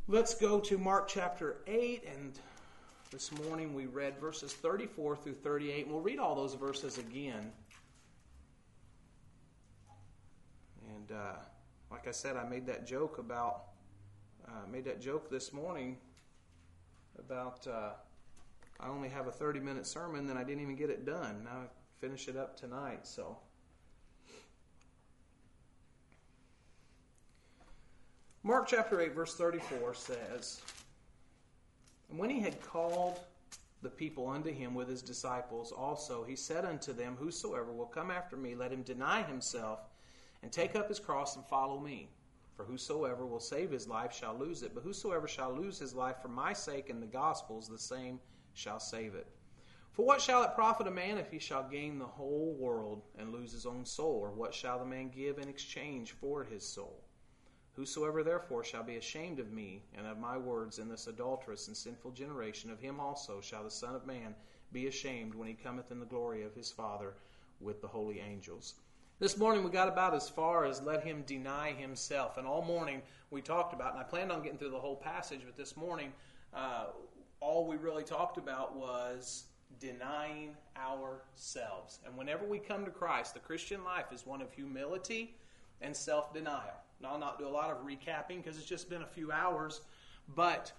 Let's go to Mark chapter 8, and this morning we read verses 34 through 38, and we'll read all those verses again. And like I said, I made that joke this morning about I only have a 30-minute sermon, then I didn't even get it done. Now I finish it up tonight, so... Mark chapter 8, verse 34 says, "And when he had called the people unto him with his disciples also, he said unto them, Whosoever will come after me, let him deny himself, and take up his cross and follow me. For whosoever will save his life shall lose it, but whosoever shall lose his life for my sake and the gospel's, the same shall save it. For what shall it profit a man if he shall gain the whole world and lose his own soul? Or what shall the man give in exchange for his soul? Whosoever therefore shall be ashamed of me and of my words in this adulterous and sinful generation, of him also shall the Son of Man be ashamed when he cometh in the glory of his Father with the holy angels." This morning we got about as far as let him deny himself. And all morning we talked about, and I planned on getting through the whole passage, but this morning all we really talked about was denying ourselves. And whenever we come to Christ, the Christian life is one of humility and self-denial. Now, I'll not do a lot of recapping because it's just been a few hours, but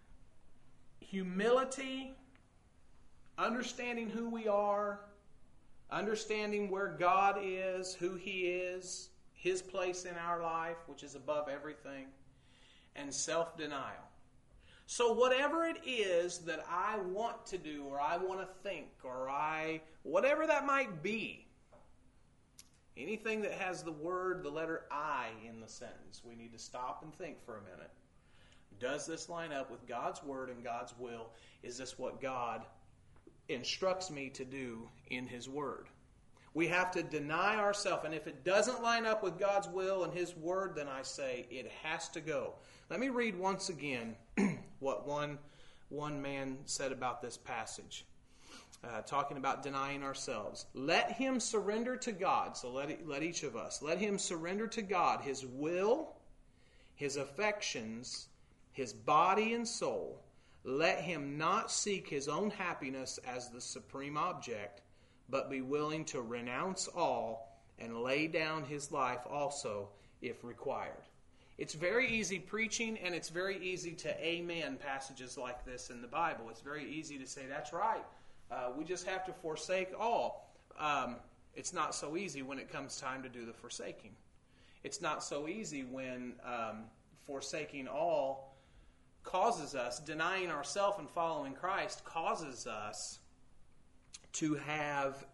humility, understanding who we are, understanding where God is, who He is, His place in our life, which is above everything, and self-denial. So whatever it is that I want to do, or I want to think, or whatever that might be, anything that has the letter I in the sentence, we need to stop and think for a minute. Does this line up with God's word and God's will? Is this what God instructs me to do in His word? We have to deny ourselves, and if it doesn't line up with God's will and His word, then I say it has to go. Let me read once again what one man said about this passage. Talking about denying ourselves. Let him surrender to God. So let each of us. Let him surrender to God his will, his affections, his body and soul. Let him not seek his own happiness as the supreme object, but be willing to renounce all and lay down his life also if required. It's very easy preaching, and it's very easy to amen passages like this in the Bible. It's very easy to say, that's right. We just have to forsake all. It's not so easy when it comes time to do the forsaking. It's not so easy when forsaking all causes us, denying ourselves and following Christ causes us to have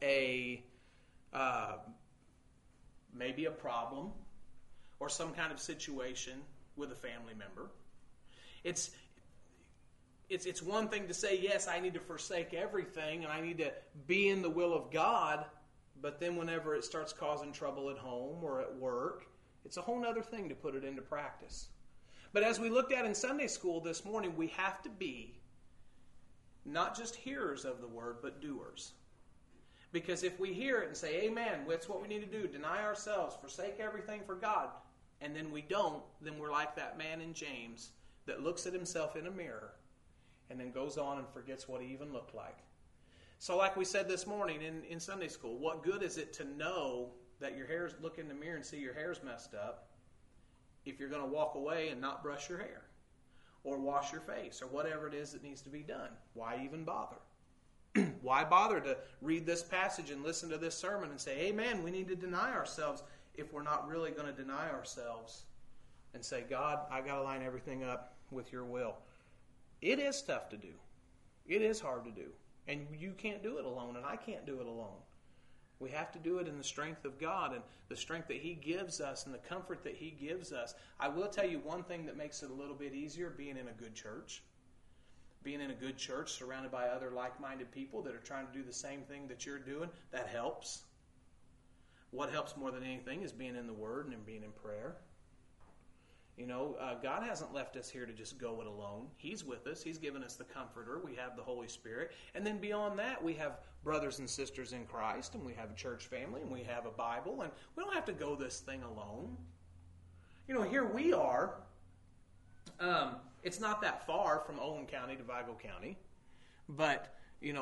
maybe a problem or some kind of situation with a family member. It's one thing to say, yes, I need to forsake everything and I need to be in the will of God, but then whenever it starts causing trouble at home or at work, it's a whole other thing to put it into practice. But as we looked at in Sunday school this morning, we have to be not just hearers of the word, but doers. Because if we hear it and say, amen, that's what we need to do, deny ourselves, forsake everything for God, and then we don't, then we're like that man in James that looks at himself in a mirror and then goes on and forgets what he even looked like. So like we said this morning in Sunday school, what good is it to know that your hair's, look in the mirror and see your hair's messed up if you're going to walk away and not brush your hair or wash your face or whatever it is that needs to be done? Why even bother? Why bother to read this passage and listen to this sermon and say, amen, we need to deny ourselves, if we're not really going to deny ourselves and say, God, I got to line everything up with your will. It is tough to do. It is hard to do. And you can't do it alone, and I can't do it alone. We have to do it in the strength of God and the strength that He gives us and the comfort that He gives us. I will tell you one thing that makes it a little bit easier, being in a good church. Being in a good church surrounded by other like-minded people that are trying to do the same thing that you're doing, that helps. What helps more than anything is being in the Word and being in prayer. You know, God hasn't left us here to just go it alone. He's with us. He's given us the Comforter. We have the Holy Spirit. And then beyond that, we have brothers and sisters in Christ, and we have a church family, and we have a Bible, and we don't have to go this thing alone. You know, here we are. It's not that far from Owen County to Vigo County. But,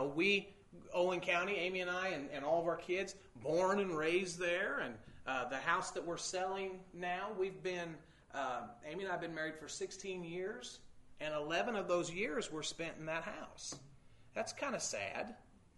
Owen County, Amy and I, and all of our kids, born and raised there. And the house that we're selling now, Amy and I have been married for 16 years. And 11 of those years were spent in that house. That's kind of sad,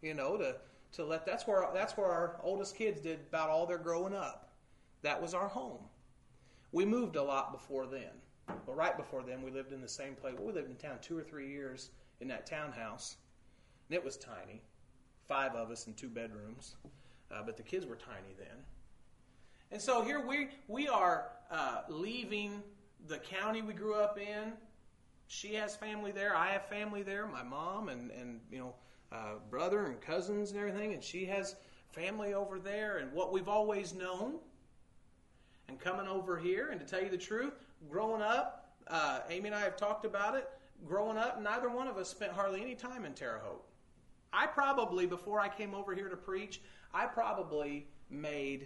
to let. That's where our oldest kids did about all their growing up. That was our home. We moved a lot before then, but right before then we lived in the same place. We lived in town 2 or 3 years in that townhouse, and it was tiny, 5 of us in 2 bedrooms, but the kids were tiny then. And so here we are leaving the county we grew up in. She has family there. I have family there. My mom and brother and cousins and everything. And she has family over there. And what we've always known. And coming over here. And to tell you the truth, growing up, Amy and I have talked about it. Growing up, neither one of us spent hardly any time in Terre Haute. I probably, before I came over here to preach, I probably made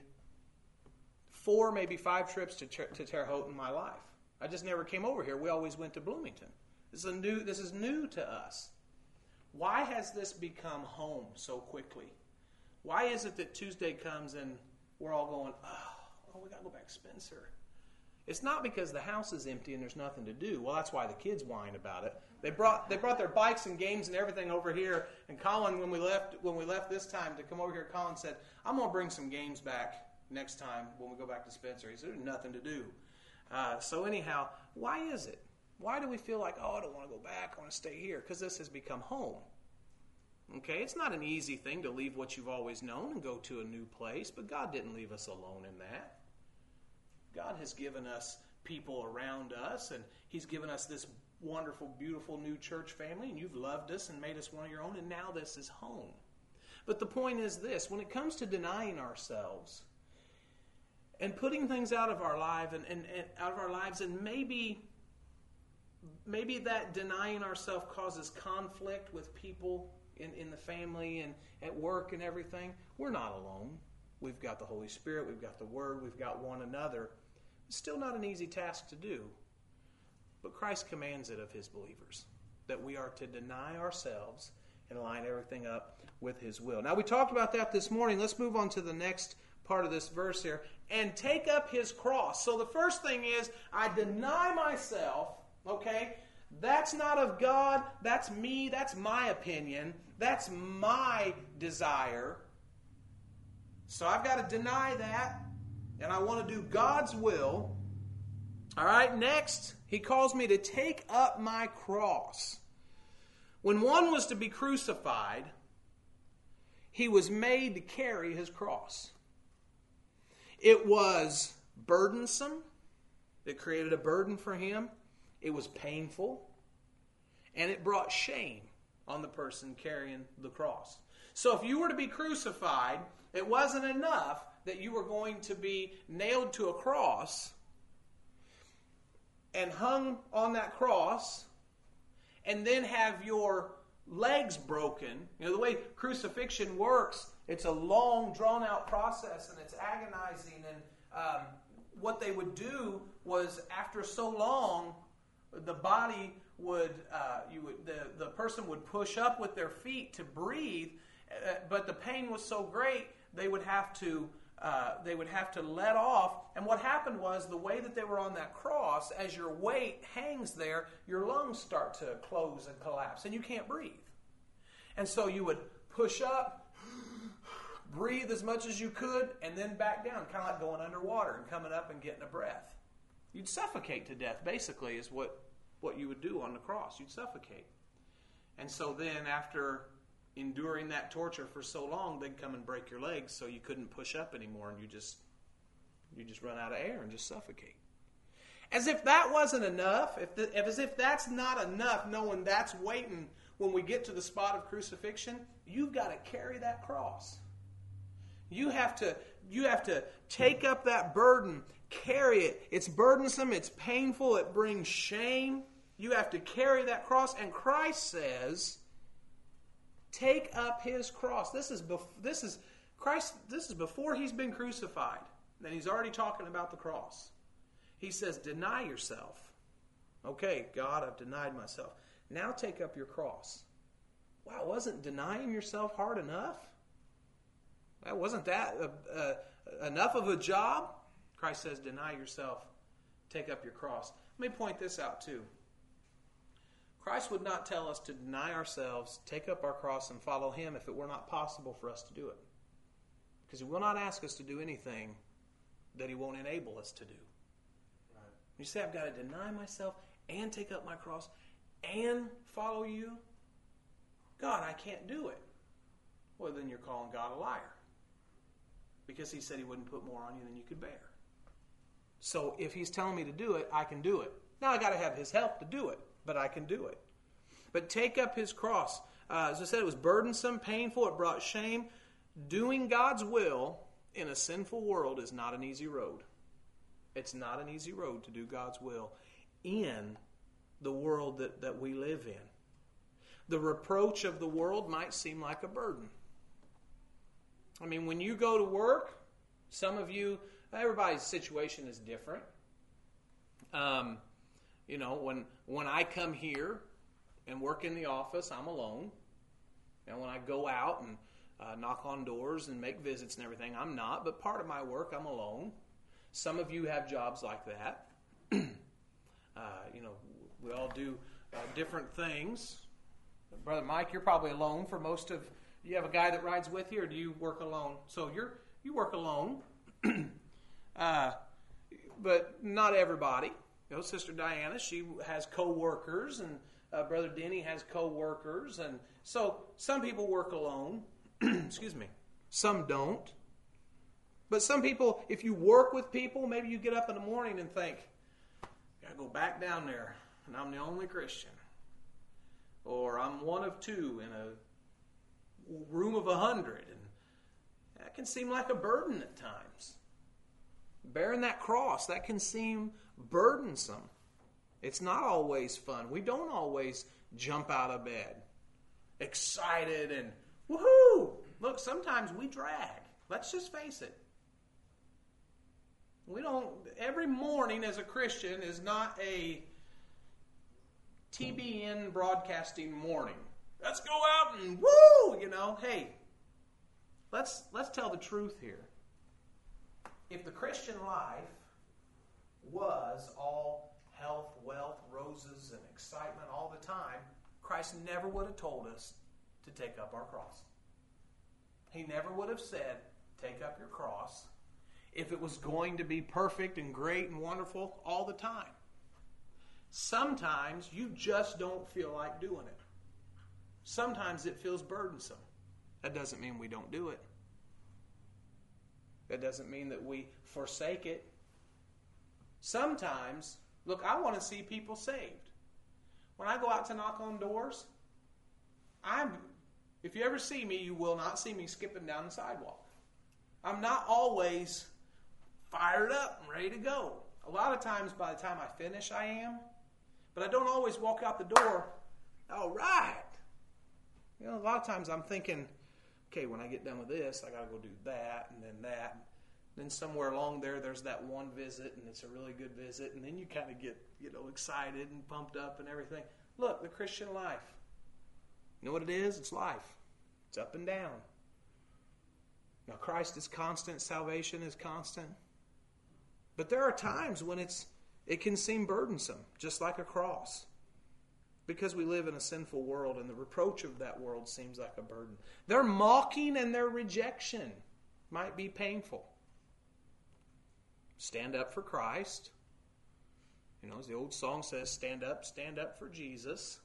4, maybe 5 trips to Terre Haute in my life. I just never came over here. We always went to Bloomington. This is new to us. Why has this become home so quickly? Why is it that Tuesday comes and we're all going, oh, we got to go back to Spencer? It's not because the house is empty and there's nothing to do. Well, that's why the kids whine about it. They brought their bikes and games and everything over here. And Colin, when we left this time to come over here, Colin said, I'm going to bring some games back next time when we go back to Spencer. He said, there's nothing to do. So anyhow, why is it? Why do we feel like, I don't want to go back, I want to stay here? Because this has become home. Okay, it's not an easy thing to leave what you've always known and go to a new place, but God didn't leave us alone in that. God has given us people around us, and He's given us this wonderful, beautiful new church family, and you've loved us and made us one of your own, and now this is home. But the point is this, when it comes to denying ourselves, and putting things out of our life and out of our lives, and maybe that denying ourselves causes conflict with people in the family and at work and everything. We're not alone. We've got the Holy Spirit, we've got the Word, we've got one another. It's still not an easy task to do. But Christ commands it of His believers, that we are to deny ourselves and line everything up with His will. Now, we talked about that this morning. Let's move on to the next part of this verse here. And take up His cross. So the first thing is, I deny myself, okay? That's not of God. That's me. That's my opinion. That's my desire. So I've got to deny that. And I want to do God's will. All right, next, He calls me to take up my cross. When one was to be crucified, he was made to carry his cross. It was burdensome. It created a burden for him. It was painful. And it brought shame on the person carrying the cross. So if you were to be crucified, it wasn't enough that you were going to be nailed to a cross and hung on that cross and then have your legs broken. You know, the way crucifixion works, it's a long, drawn-out process, and it's agonizing. And what they would do was, after so long, the body would, the person would push up with their feet to breathe, but the pain was so great they would have to let off. And what happened was, the way that they were on that cross, as your weight hangs there, your lungs start to close and collapse, and you can't breathe. And so you would push up, breathe as much as you could, and then back down, kind of like going underwater and coming up and getting a breath. You'd suffocate to death, basically, is what you would do on the cross. You'd suffocate. And so then, after enduring that torture for so long, they'd come and break your legs so you couldn't push up anymore, and you just run out of air and just suffocate. As if that wasn't enough, as if that's not enough, knowing that's waiting when we get to the spot of crucifixion, you've got to carry that cross. You have to take up that burden, carry it. It's burdensome, it's painful, it brings shame. You have to carry that cross, and Christ says, take up His cross. This is before He's been crucified. And He's already talking about the cross. He says, deny yourself. Okay, God, I've denied myself. Now take up your cross. Wow, wasn't denying yourself hard enough? Wasn't that enough of a job? Christ says, deny yourself, take up your cross. Let me point this out too. Christ would not tell us to deny ourselves, take up our cross, and follow Him if it were not possible for us to do it. Because He will not ask us to do anything that He won't enable us to do. Right. You say, I've got to deny myself and take up my cross and follow You? God, I can't do it. Well, then you're calling God a liar. Because He said He wouldn't put more on you than you could bear. So if He's telling me to do it, I can do it. Now I got to have His help to do it, but I can do it. But take up His cross. As I said, it was burdensome, painful, it brought shame. Doing God's will in a sinful world is not an easy road. It's not an easy road to do God's will in the world that we live in. The reproach of the world might seem like a burden. I mean, when you go to work, some of you, everybody's situation is different. When I come here and work in the office, I'm alone. And when I go out and knock on doors and make visits and everything, I'm not. But part of my work, I'm alone. Some of you have jobs like that. We all do different things. Brother Mike, you're probably alone for most of. You have a guy that rides with you, or do you work alone? So you work alone, but not everybody. Sister Diana, she has co-workers, and Brother Denny has co-workers, and so some people work alone. Excuse me. Some don't. But some people, if you work with people, maybe you get up in the morning and think, "Gotta go back down there, and I'm the only Christian," or "I'm one of two in a room of 100, and that can seem like a burden at times. Bearing that cross, that can seem burdensome. It's not always fun. We don't always jump out of bed excited and woohoo! Look, sometimes we drag. Let's just face it. Every morning as a Christian is not a TBN broadcasting morning. Let's go out and woo! Hey, let's tell the truth here. If the Christian life was all health, wealth, roses, and excitement all the time, Christ never would have told us to take up our cross. He never would have said, take up your cross, if it was going to be perfect and great and wonderful all the time. Sometimes you just don't feel like doing it. Sometimes it feels burdensome. That doesn't mean we don't do it. That doesn't mean that we forsake it. Sometimes, look, I want to see people saved. When I go out to knock on doors, if you ever see me, you will not see me skipping down the sidewalk. I'm not always fired up and ready to go. A lot of times by the time I finish, I am. But I don't always walk out the door, all right. A lot of times I'm thinking, okay, when I get done with this, I got to go do that and then that. Then somewhere along there's that one visit, and it's a really good visit, and then you kind of get, excited and pumped up and everything. Look, the Christian life. You know what it is? It's life. It's up and down. Now, Christ is constant. Salvation is constant. But there are times when it can seem burdensome, just like a cross. Because we live in a sinful world, and the reproach of that world seems like a burden. Their mocking and their rejection might be painful. Stand up for Christ. As the old song says, stand up for Jesus.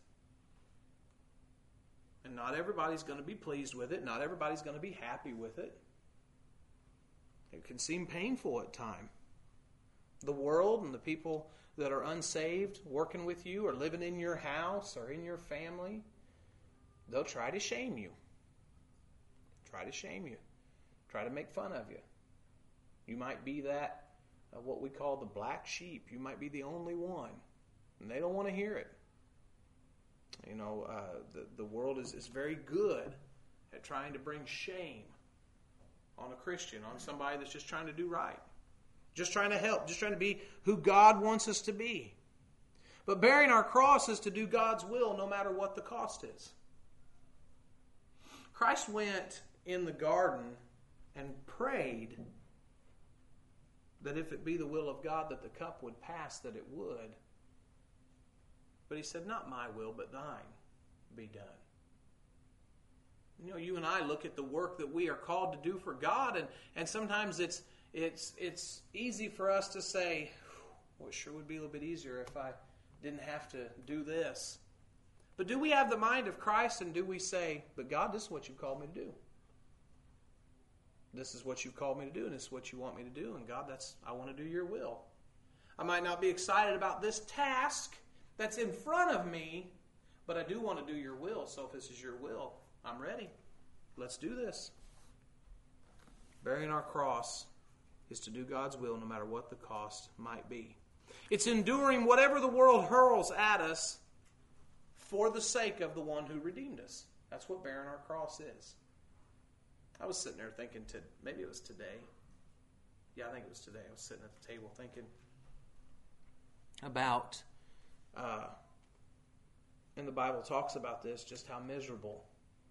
And not everybody's going to be pleased with it. Not everybody's going to be happy with it. It can seem painful at times. The world and the people that are unsaved working with you or living in your house or in your family, they'll try to shame you. Try to make fun of you. You might be that, what we call the black sheep. You might be the only one. And they don't want to hear it. The world is very good at trying to bring shame on a Christian, on somebody that's just trying to do right. Just trying to help, just trying to be who God wants us to be. But bearing our cross is to do God's will no matter what the cost is. Christ went in the garden and prayed that if it be the will of God that the cup would pass, that it would. But he said, not my will, but thine be done. You know, you and I look at the work that we are called to do for God, and sometimes it's easy for us to say, well, it sure would be a little bit easier if I didn't have to do this. But do we have the mind of Christ, and do we say, but God, this is what you've called me to do. This is what you've called me to do, and this is what you want me to do. And God, I want to do your will. I might not be excited about this task that's in front of me, but I do want to do your will. So if this is your will, I'm ready. Let's do this. Bearing our cross is to do God's will no matter what the cost might be. It's enduring whatever the world hurls at us for the sake of the one who redeemed us. That's what bearing our cross is. I was sitting there thinking, maybe it was today. Yeah, I think it was today. I was sitting at the table thinking about, and the Bible talks about this, just how miserable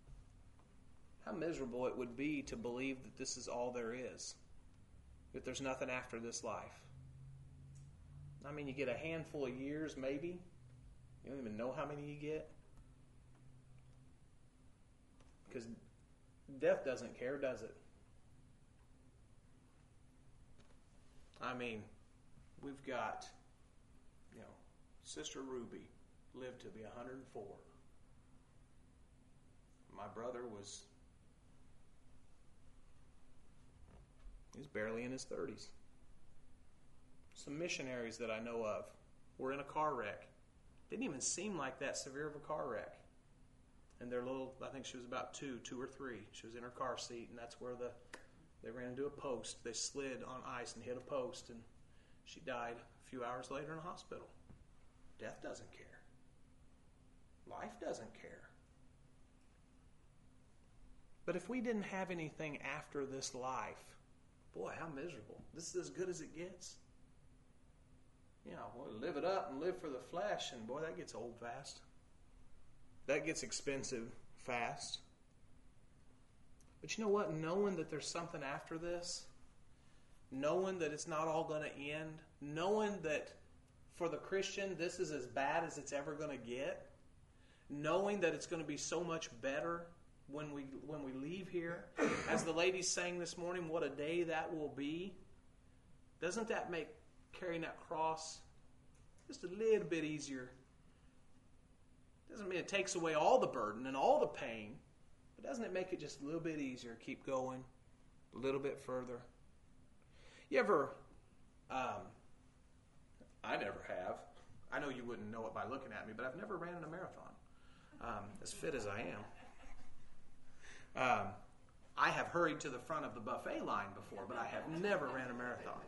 it would be to believe that this is all there is, that there's nothing after this life. I mean, you get a handful of years, maybe. You don't even know how many you get. Because death doesn't care, does it? I mean, we've got, Sister Ruby lived to be 104. My brother he's barely in his 30s. Some missionaries that I know of were in a car wreck. Didn't even seem like that severe of a car wreck. And their little, I think she was about two or three. She was in her car seat, and that's where they ran into a post. They slid on ice and hit a post, and she died a few hours later in a hospital. Death doesn't care. Life doesn't care. But if we didn't have anything after this life, boy, how miserable. This is as good as it gets. We'll live it up and live for the flesh, and boy, that gets old fast. That gets expensive fast. But you know what? Knowing that there's something after this, knowing that it's not all going to end, knowing that for the Christian this is as bad as it's ever going to get, knowing that it's going to be so much better when we leave here, as the lady sang this morning, what a day that will be. Doesn't that make carrying that cross just a little bit easier? Doesn't mean it takes away all the burden and all the pain, but doesn't it make it just a little bit easier? Keep going a little bit further. You ever, I never have. I know you wouldn't know it by looking at me, but I've never ran in a marathon, as fit as I am. I have hurried to the front of the buffet line before, but I have never ran a marathon.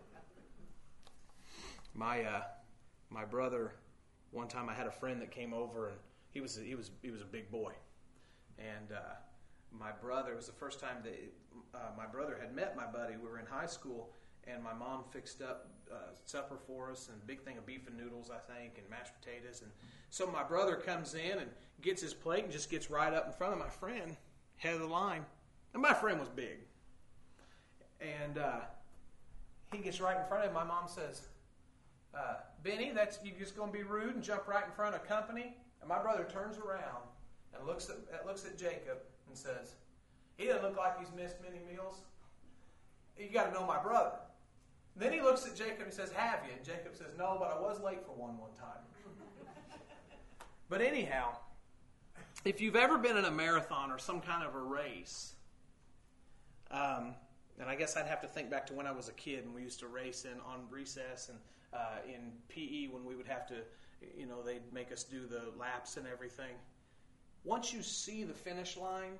My brother, one time I had a friend that came over, and he was a big boy, and my brother, it was the first time that my brother had met my buddy. We were in high school, and my mom fixed up supper for us, and a big thing of beef and noodles, I think, and mashed potatoes. And so my brother comes in and gets his plate and just gets right up in front of my friend, head of the line. And my friend was big. And he gets right in front of him. My mom says, Benny, you just going to be rude and jump right in front of company? And my brother turns around and looks at Jacob and says, he doesn't look like he's missed many meals. You got to know my brother. Then he looks at Jacob and says, have you? And Jacob says, no, but I was late for one time. But anyhow, if you've ever been in a marathon or some kind of a race, and I guess I'd have to think back to when I was a kid and we used to race on recess and in PE when we would have to, they'd make us do the laps and everything. Once you see the finish line,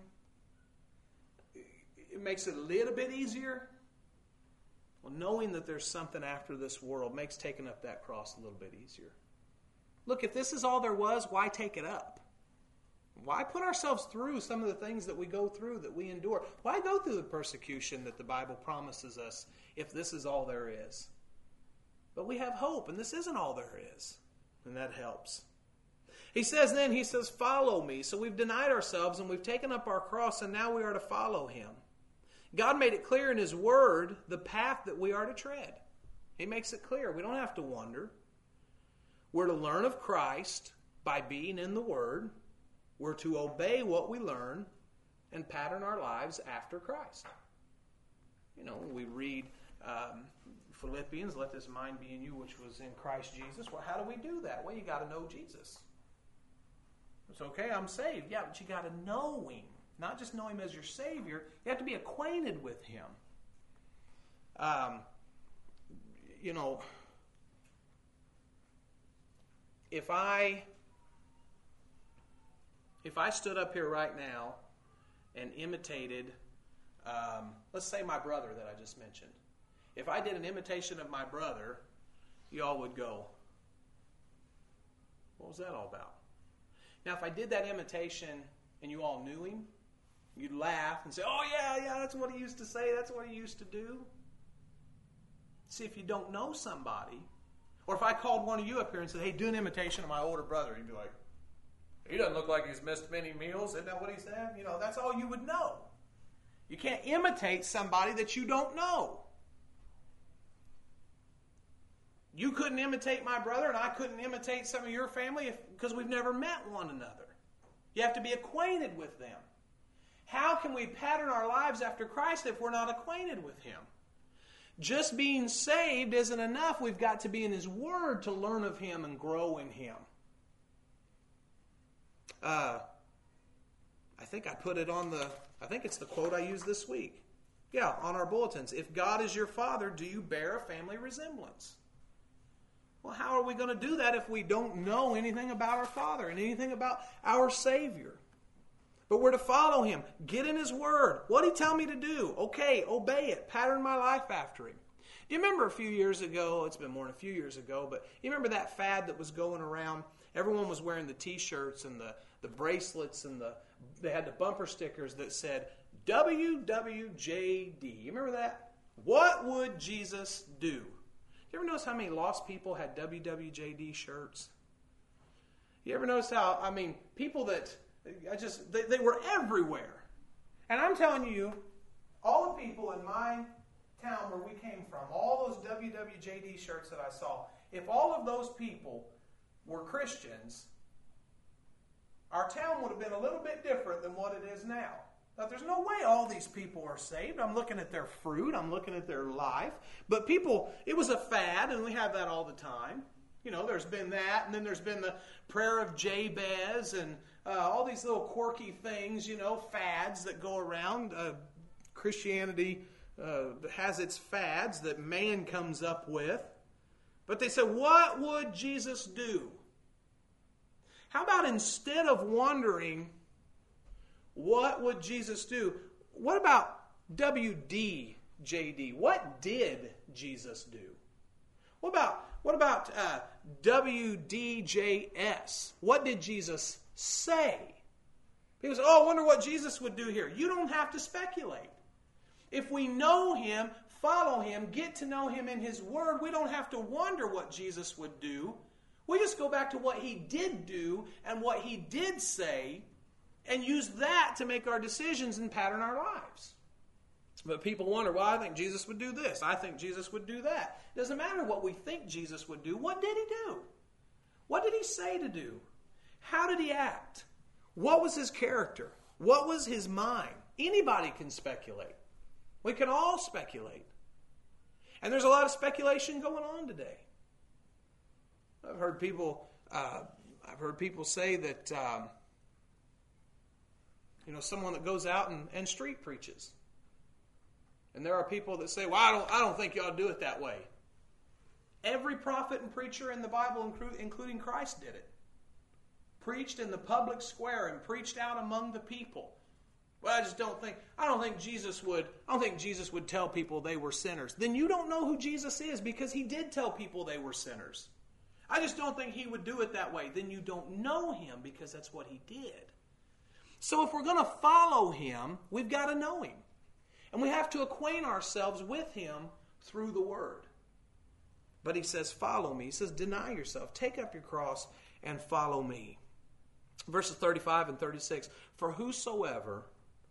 it makes it a little bit easier. Well, knowing that there's something after this world makes taking up that cross a little bit easier. Look, if this is all there was, why take it up? Why put ourselves through some of the things that we go through, that we endure? Why go through the persecution that the Bible promises us if this is all there is? But we have hope, and this isn't all there is. And that helps. He says, follow me. So we've denied ourselves and we've taken up our cross, and now we are to follow him. God made it clear in his word the path that we are to tread. He makes it clear. We don't have to wonder. We're to learn of Christ by being in the word. We're to obey what we learn and pattern our lives after Christ. We read Philippians, let this mind be in you which was in Christ Jesus. Well, how do we do that? Well, you got to know Jesus. It's okay, I'm saved. Yeah, but you got to know him. Not just know him as your Savior. You have to be acquainted with him. If I stood up here right now and imitated, let's say my brother that I just mentioned. If I did an imitation of my brother, y'all would go, what was that all about? Now, if I did that imitation and you all knew him, you'd laugh and say, oh, yeah, that's what he used to say. That's what he used to do. See, if you don't know somebody, or if I called one of you up here and said, hey, do an imitation of my older brother, you'd be like, he doesn't look like he's missed many meals. Isn't that what he said? That's all you would know. You can't imitate somebody that you don't know. You couldn't imitate my brother, and I couldn't imitate some of your family because we've never met one another. You have to be acquainted with them. How can we pattern our lives after Christ if we're not acquainted with him? Just being saved isn't enough. We've got to be in his word to learn of him and grow in him. I think I put it on I think it's the quote I used this week. Yeah, on our bulletins. If God is your father, do you bear a family resemblance? Well, how are we going to do that if we don't know anything about our Father and anything about our Savior? But we're to follow him. Get in his word. What did he tell me to do? Okay, obey it. Pattern my life after him. Do you remember a few years ago, it's been more than a few years ago, but you remember that fad that was going around? Everyone was wearing the t-shirts and the bracelets and they had the bumper stickers that said WWJD. You remember that? What would Jesus do? You ever notice how many lost people had WWJD shirts? You ever notice how, people that, they were everywhere. And I'm telling you, all the people in my town where we came from, all those WWJD shirts that I saw, if all of those people were Christians, our town would have been a little bit different than what it is now. Now, there's no way all these people are saved. I'm looking at their fruit. I'm looking at their life. But people, it was a fad, and we have that all the time. There's been that, and then there's been the prayer of Jabez, and all these little quirky things, fads that go around. Christianity has its fads that man comes up with. But they said, what would Jesus do? How about instead of wondering, what would Jesus do? What about WDJD? What did Jesus do? What about WDJS? What did Jesus say? People say, I wonder what Jesus would do here. You don't have to speculate. If we know him, follow him, get to know him in his word, we don't have to wonder what Jesus would do. We just go back to what he did do and what he did say and use that to make our decisions and pattern our lives. But people wonder, I think Jesus would do this. I think Jesus would do that. It doesn't matter what we think Jesus would do. What did he do? What did he say to do? How did he act? What was his character? What was his mind? Anybody can speculate. We can all speculate. And there's a lot of speculation going on today. I've heard people say that someone that goes out and street preaches. And there are people that say, I don't think you ought to do it that way. Every prophet and preacher in the Bible, including Christ, did it. Preached in the public square and preached out among the people. Well, I don't think Jesus would tell people they were sinners. Then you don't know who Jesus is, because he did tell people they were sinners. I just don't think he would do it that way. Then you don't know him, because that's what he did. So if we're going to follow him, we've got to know him. And we have to acquaint ourselves with him through the word. But he says, follow me. He says, deny yourself. Take up your cross and follow me. Verses 35 and 36. For whosoever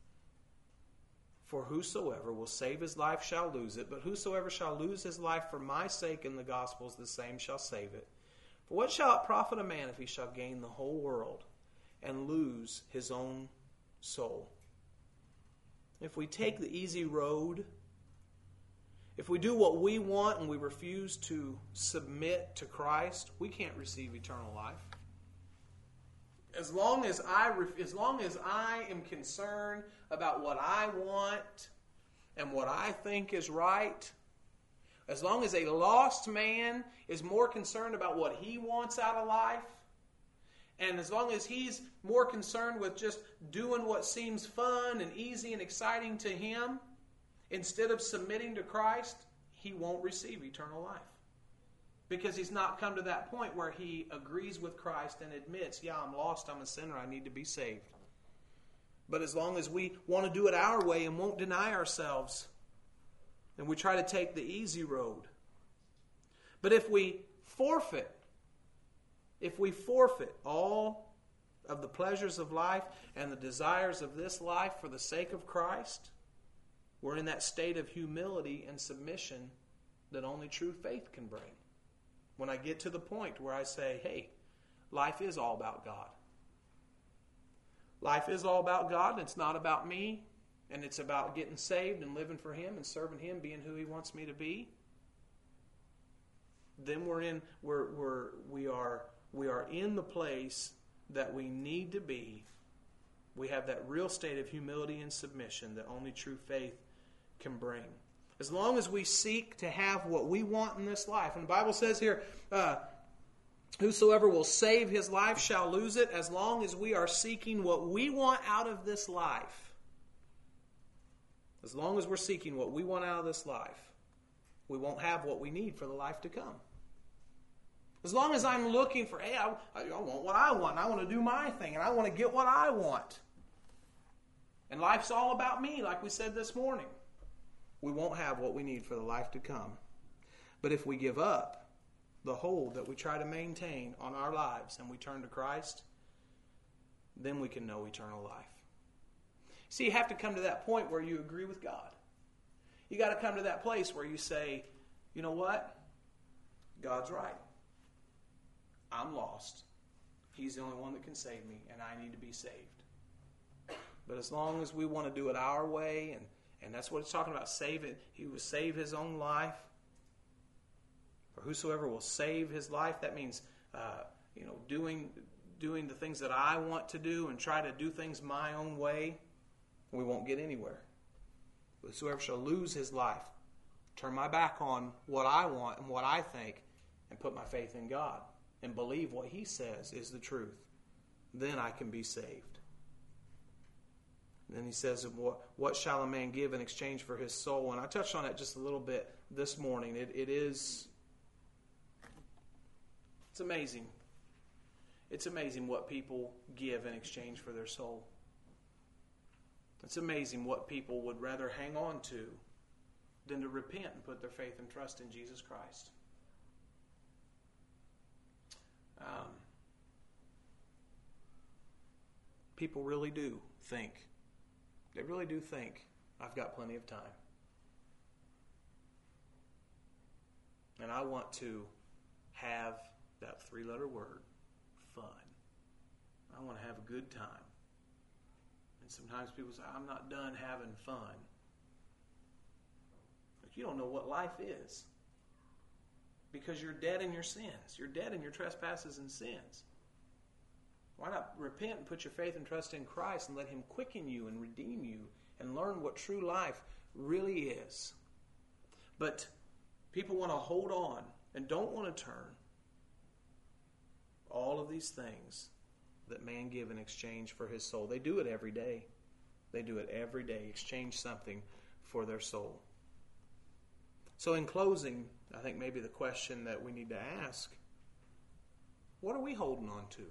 will save his life shall lose it. But whosoever shall lose his life for my sake in the gospels, the same shall save it. For what shall it profit a man if he shall gain the whole world and lose his own soul? If we take the easy road, if we do what we want and we refuse to submit to Christ, we can't receive eternal life. As long as I am concerned about what I want and what I think is right, as long as a lost man is more concerned about what he wants out of life, and as long as he's more concerned with just doing what seems fun and easy and exciting to him, instead of submitting to Christ, he won't receive eternal life. Because he's not come to that point where he agrees with Christ and admits, yeah, I'm lost, I'm a sinner, I need to be saved. But as long as we want to do it our way and won't deny ourselves, and we try to take the easy road. But if we forfeit all of the pleasures of life and the desires of this life for the sake of Christ, we're in that state of humility and submission that only true faith can bring. When I get to the point where I say, hey, life is all about God. Life is all about God, and it's not about me, and it's about getting saved and living for Him and serving Him, being who He wants me to be. Then we are in the place that we need to be. We have that real state of humility and submission that only true faith can bring. As long as we seek to have what we want in this life. And the Bible says here, whosoever will save his life shall lose it. As long as we are seeking what we want out of this life. As long as we're seeking what we want out of this life, we won't have what we need for the life to come. As long as I'm looking for, hey, I want what I want, and I want to do my thing, and I want to get what I want. And life's all about me, like we said this morning. We won't have what we need for the life to come. But if we give up the hold that we try to maintain on our lives and we turn to Christ, then we can know eternal life. See, you have to come to that point where you agree with God. You got to come to that place where you say, you know what? God's right. I'm lost. He's the only one that can save me, and I need to be saved. But as long as we want to do it our way, and that's what it's talking about, save it. He will save his own life. For whosoever will save his life, that means doing the things that I want to do and try to do things my own way, we won't get anywhere. Whosoever shall lose his life, turn my back on what I want and what I think, and put my faith in God and believe what He says is the truth, then I can be saved. And then he says, what shall a man give in exchange for his soul? And I touched on it just a little bit this morning. It's amazing. It's amazing what people give in exchange for their soul. It's amazing what people would rather hang on to than to repent and put their faith and trust in Jesus Christ. People really do think. They really do think, I've got plenty of time. And I want to have that 3-letter word, fun. I want to have a good time. And sometimes people say, I'm not done having fun. But you don't know what life is. Because you're dead in your sins. You're dead in your trespasses and sins. Why not repent and put your faith and trust in Christ and let Him quicken you and redeem you and learn what true life really is? But people want to hold on and don't want to turn. All of these things that man give in exchange for his soul. They do it every day. They do it every day. Exchange something for their soul. So in closing, I think maybe the question that we need to ask, what are we holding on to?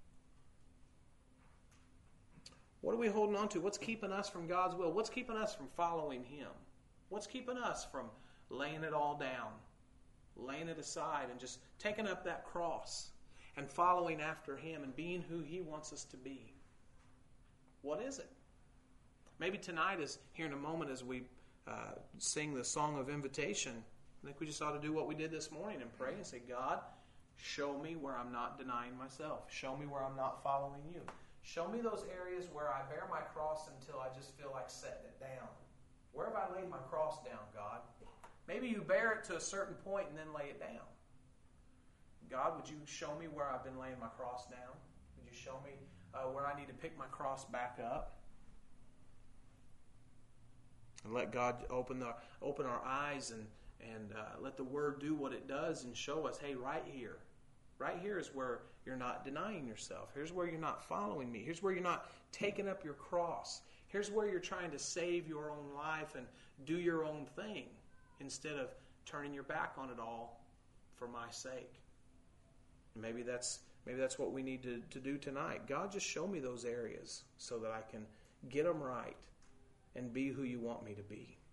What are we holding on to? What's keeping us from God's will? What's keeping us from following Him? What's keeping us from laying it all down laying it aside and just taking up that cross and following after Him and being who He wants us to be? What is it? Maybe tonight, is here in a moment as we sing the song of invitation, I think we just ought to do what we did this morning and pray and say, God, show me where I'm not denying myself. Show me where I'm not following You. Show me those areas where I bear my cross until I just feel like setting it down. Where have I laid my cross down, God? Maybe You bear it to a certain point and then lay it down. God, would You show me where I've been laying my cross down? Would You show me where I need to pick my cross back up? And let God open our eyes and let the Word do what it does and show us, hey, right here. Right here is where you're not denying yourself. Here's where you're not following Me. Here's where you're not taking up your cross. Here's where you're trying to save your own life and do your own thing instead of turning your back on it all for My sake. And maybe that's what we need to do tonight. God, just show me those areas so that I can get them right and be who You want me to be.